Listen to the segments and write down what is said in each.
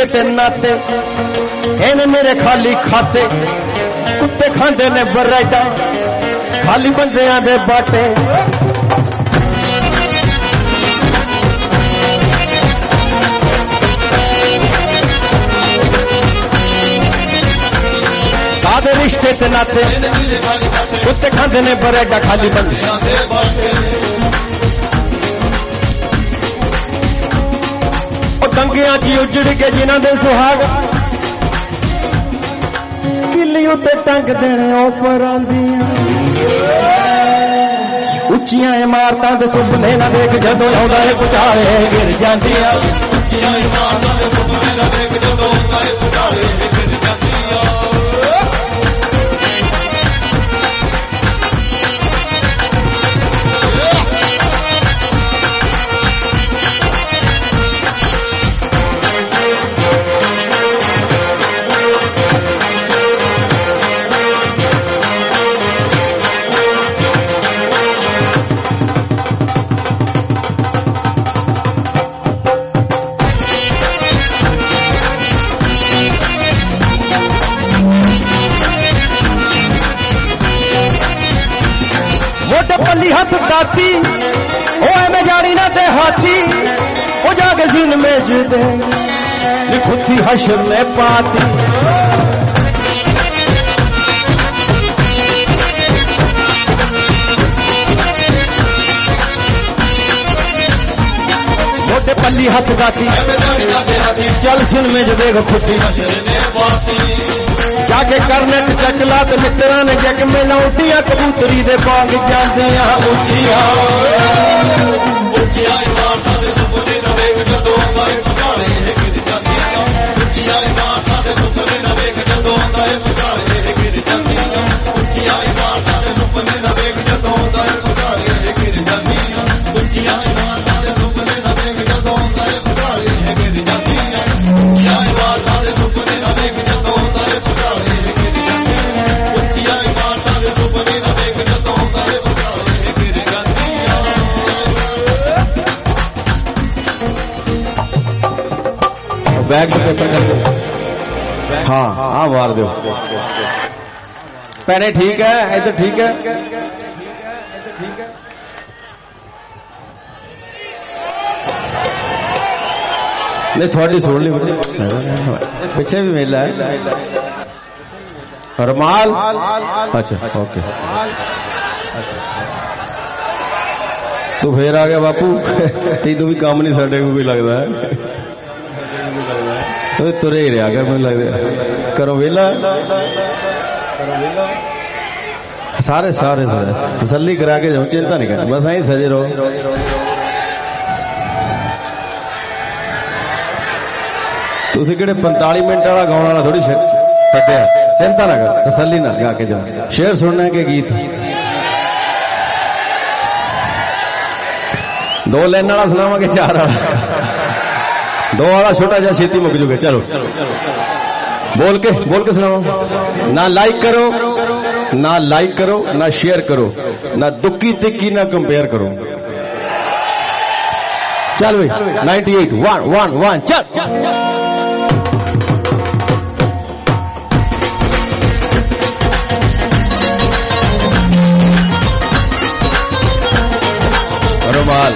ते नाते इन्हें मेरे खाली खाते कुत्ते खांदे ने ब्रेडा खाली बंदियां दे बाटे कादे रिश्ते ते नाते कुत्ते खांदे ने ब्रेडा खाली बंदियां दे बाटे टंगियां ची उजड़ के जिन्हां दे सुहाग किली उत्ते टंग देने ऊपर आंदियां उच्चियां इमारतां दे सुपने ना देख जदों आउंदा है पुचाले गिर जांदियां उच्चियां इमारतां दे सुपने ना देख जदों आउंदा है पुचाले गिर जांदियां हथ दाती ओ मैं जानी ना दे हाथी ओ जाके सीन में दे लिखुती हशर में पाती मोटे पल्ली हथ दाती चल सीन में जो देख खुदी हशर में पाती जाके करनेट चकला ते मित्रा ने जग में लौटियां कबूतरी दे बाग जांदियां उच्चियां उच्चियां इमारतां दे सुपने ना वेख जदों आंदा है पुचाले गिर जांदियां उच्चियां इमारतां दे सुपने ना वेख जदों आंदा है पुचाले गिर जांदियां उच्चियां इमारतां दे सुपने ना वेख जदों आंदा है पुचाले गिर जांदियां उच्चियां इमारतां दे सुपने ना वेख जदों आंदा है पुचाले गिर जांदियां उच्चियां इमारतां दे सुपने ना वेख जदों आंदा है बैग पेपर कर दो हाँ हाँ मार दो पहने ठीक है इधर ठीक है नहीं थोड़ी सुन ली पीछे भी मेला है रुमाल अच्छा ओके तू फिर आ गया बापू तेनू भी काम नहीं साडे को भी लगता है तुरे ही रहा कर मुझे लगता करो वेला सारे सारे सारे तसल्ली करा के जाओ चिंता नहीं करनी बस यही सजे रहो तुसी किहड़े 45 मिनट वाला गाने वाला थोड़ी पटिया चिंता ना कर तसल्ली ना गा के जाओ शेर सुनना है कि गीत दो लाइन वाला सुनावा के चार वाला दो वाला छोटा जा छेती मुक जुगे चलो बोल के सुनाओ ना लाइक करो ना शेयर करो ना दुक्की तिक्की ना कंपेयर करो चल भाई 98 1 चल रुमाल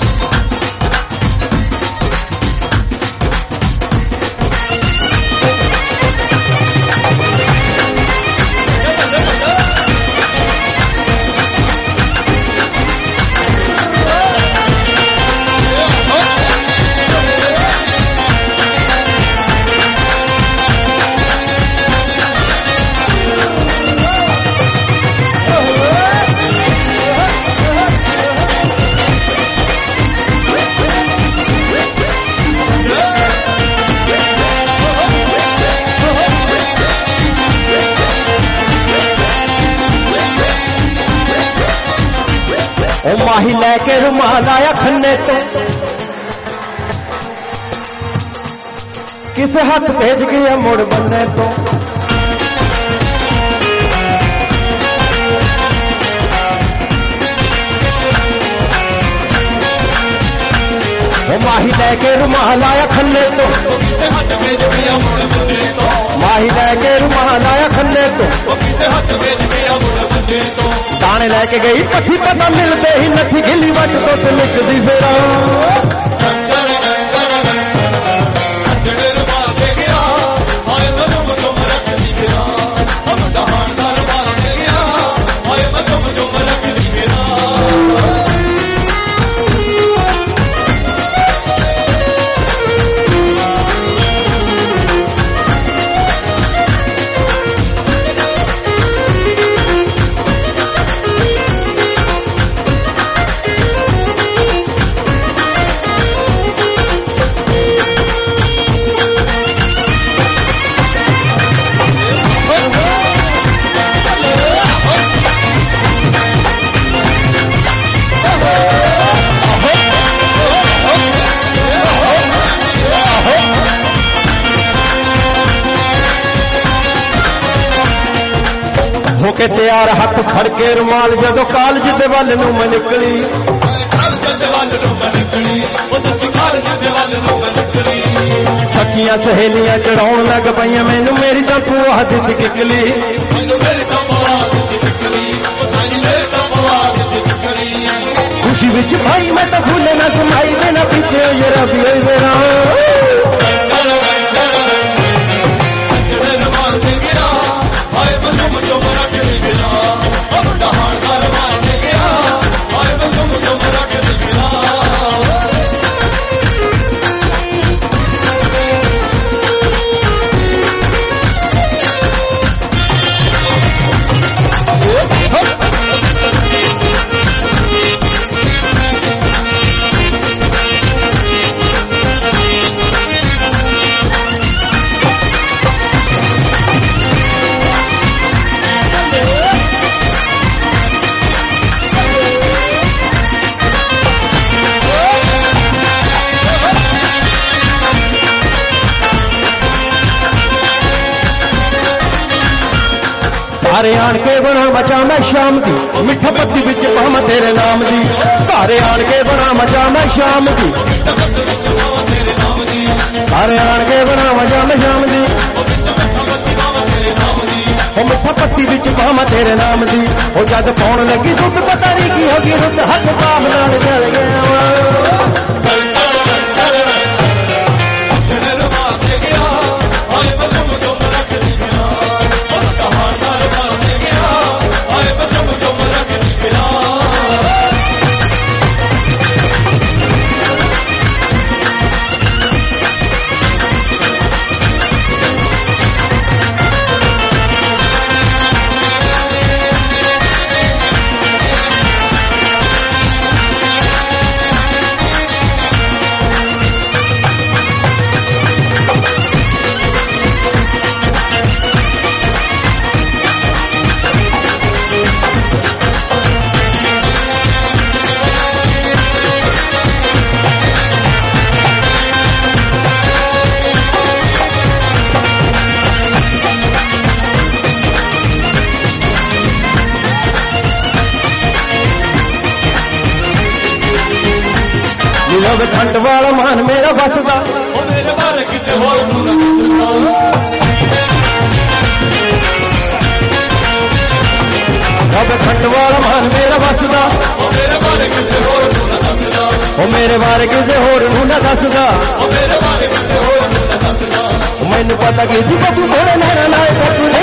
माही लैके रुमाल आया खन्ने तो किस हाथ भेज गया मुड़ बनने तो माही लैके के रुमाल आया खन्ने तो हथ भेज पिया मुड़ मुझे तो माही लैके रुमाल आया खन्ने तो हथ भेज पिया मुड़ मुझे तो दाने लैके गई पट्ठी पता मिलते ही नथी गिली वट तो लिखदी फेरा होके तैयार हाथ फड़ के रुमाल जदों कॉलेज दे वल नूं मैं निकली सखियां सहेलियां चढ़ाउण लग पईयां मैनू मेरी तां भूआ दित्ती किकली खुशी विच भाई मैं तां भूले ना कमाई देना पीछे ये रबी होई मेरा घरे आन के बना मचा मैं शाम दी मिठा पत्ती बिच पावां तेरे नाम दी घरे आन के बना मचा मैं शाम दी घरे आन के बना मचा मैं शाम दी ओ मिठा पत्ती बिच पावां तेरे नाम दी ओ जद पाउण लगी दुध पता नहीं की होगी रुत हथ पाव नाल चल गया रब खंड वाला मान मेरा बसदा मेरे बारे किसे होर रब खंड वाला मान मेरा बसदा मेरे बारे किसे होर मेरे बारे किसे होर न दसदा मेरे बारे किसे होर न दसदा मैनू पता कि जी बबू थोड़े नैना लाए